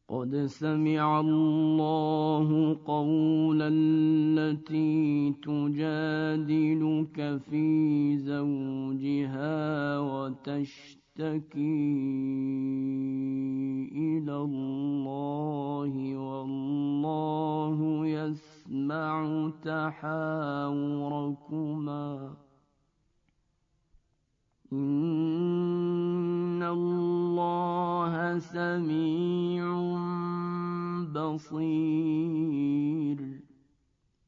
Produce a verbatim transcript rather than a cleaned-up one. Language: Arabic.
قد سمع الله قول التي تجادلك في زوجها وتشتكي إلى الله والله يسمع تحاوركما إن الله سميع بصير.